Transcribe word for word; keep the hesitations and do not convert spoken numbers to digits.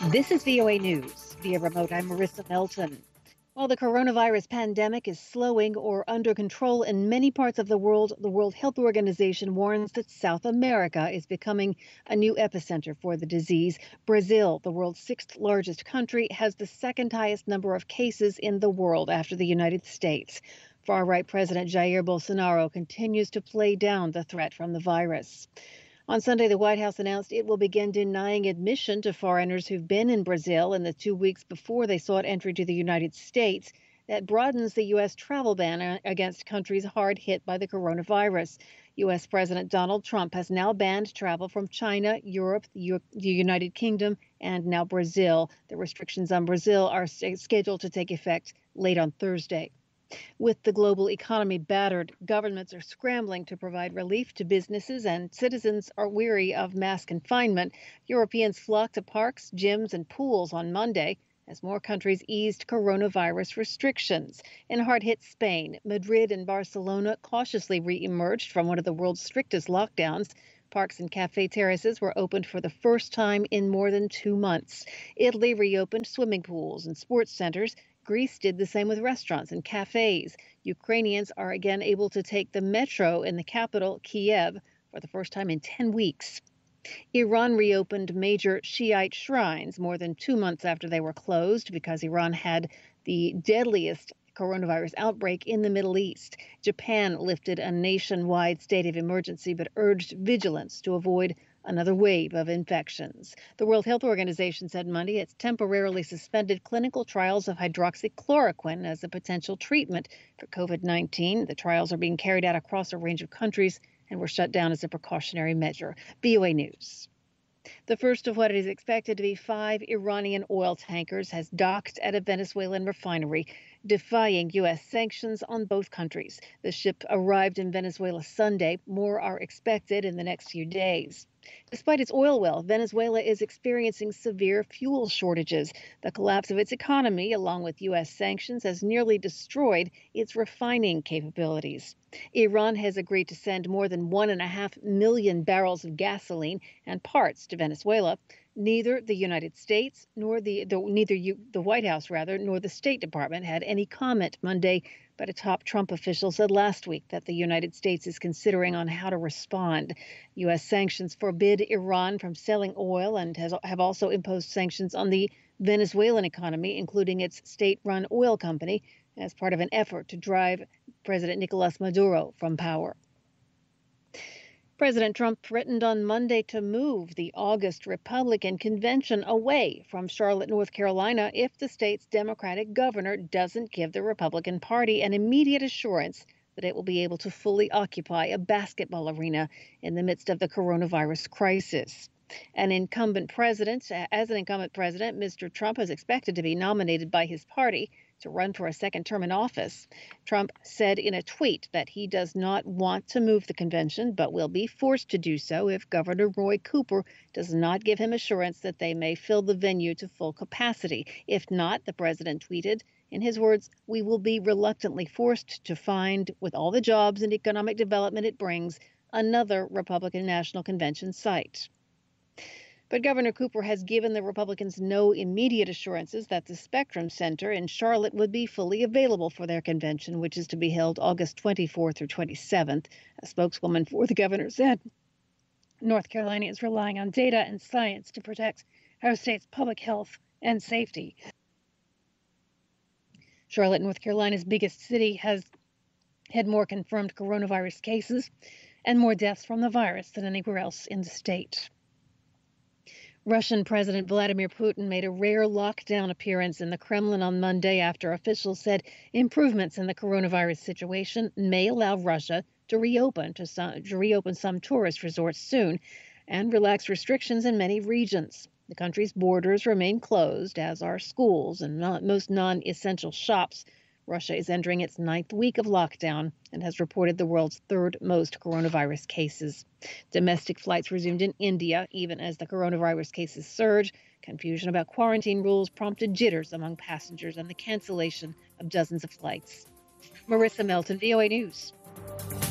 This is V O A News. Via remote, I'm Marissa Melton. While the coronavirus pandemic is slowing or under control in many parts of the world, the World Health Organization warns that South America is becoming a new epicenter for the disease. Brazil, the world's sixth largest country, has the second highest number of cases in the world after the United States. Far-right President Jair Bolsonaro continues to play down the threat from the virus. On Sunday, the White House announced it will begin denying admission to foreigners who've been in Brazil in the two weeks before they sought entry to the United States. That broadens the U S travel ban against countries hard hit by the coronavirus. U S. President Donald Trump has now banned travel from China, Europe, the United Kingdom, and now Brazil. The restrictions on Brazil are scheduled to take effect late on Thursday. With the global economy battered, governments are scrambling to provide relief to businesses, and citizens are weary of mass confinement. Europeans flocked to parks, gyms, and pools on Monday as more countries eased coronavirus restrictions. In hard-hit Spain, Madrid and Barcelona cautiously re-emerged from one of the world's strictest lockdowns. Parks and cafe terraces were opened for the first time in more than two months. Italy reopened swimming pools and sports centers. Greece did the same with restaurants and cafes. Ukrainians are again able to take the metro in the capital, Kiev, for the first time in ten weeks. Iran reopened major Shiite shrines more than two months after they were closed because Iran had the deadliest coronavirus outbreak in the Middle East. Japan lifted a nationwide state of emergency but urged vigilance to avoid another wave of infections. The World Health Organization said Monday it's temporarily suspended clinical trials of hydroxychloroquine as a potential treatment for COVID nineteen. The trials are being carried out across a range of countries and were shut down as a precautionary measure. V O A News. The first of what is expected to be five Iranian oil tankers has docked at a Venezuelan refinery, defying U S sanctions on both countries. The ship arrived in Venezuela Sunday. More are expected in the next few days. Despite its oil wealth, Venezuela is experiencing severe fuel shortages. The collapse of its economy, along with U S sanctions, has nearly destroyed its refining capabilities. Iran has agreed to send more than one and a half million barrels of gasoline and parts to Venezuela. Neither the United States nor the, the neither you, the White House rather nor the State Department had any comment Monday, but a top Trump official said last week that the United States is considering on how to respond. U S sanctions forbid Iran from selling oil and has, have also imposed sanctions on the Venezuelan economy, including its state-run oil company, as part of an effort to drive President Nicolas Maduro from power. President Trump threatened on Monday to move the August Republican convention away from Charlotte, North Carolina, if the state's Democratic governor doesn't give the Republican Party an immediate assurance that it will be able to fully occupy a basketball arena in the midst of the coronavirus crisis. An incumbent president, as an incumbent president, Mister Trump is expected to be nominated by his party to run for a second term in office. Trump said in a tweet that he does not want to move the convention, but will be forced to do so if Governor Roy Cooper does not give him assurance that they may fill the venue to full capacity. If not, the president tweeted, in his words, we will be reluctantly forced to find, with all the jobs and economic development it brings, another Republican National Convention site. But Governor Cooper has given the Republicans no immediate assurances that the Spectrum Center in Charlotte would be fully available for their convention, which is to be held August twenty-fourth through twenty-seventh. A spokeswoman for the governor said North Carolina is relying on data and science to protect our state's public health and safety. Charlotte, North Carolina's biggest city, has had more confirmed coronavirus cases and more deaths from the virus than anywhere else in the state. Russian President Vladimir Putin made a rare lockdown appearance in the Kremlin on Monday after officials said improvements in the coronavirus situation may allow Russia to reopen to some, to reopen some tourist resorts soon and relax restrictions in many regions. The country's borders remain closed, as are schools and not, most non-essential shops. Russia is entering its ninth week of lockdown and has reported the world's third most coronavirus cases. Domestic flights resumed in India, even as the coronavirus cases surge. Confusion about quarantine rules prompted jitters among passengers and the cancellation of dozens of flights. Marissa Melton, V O A News.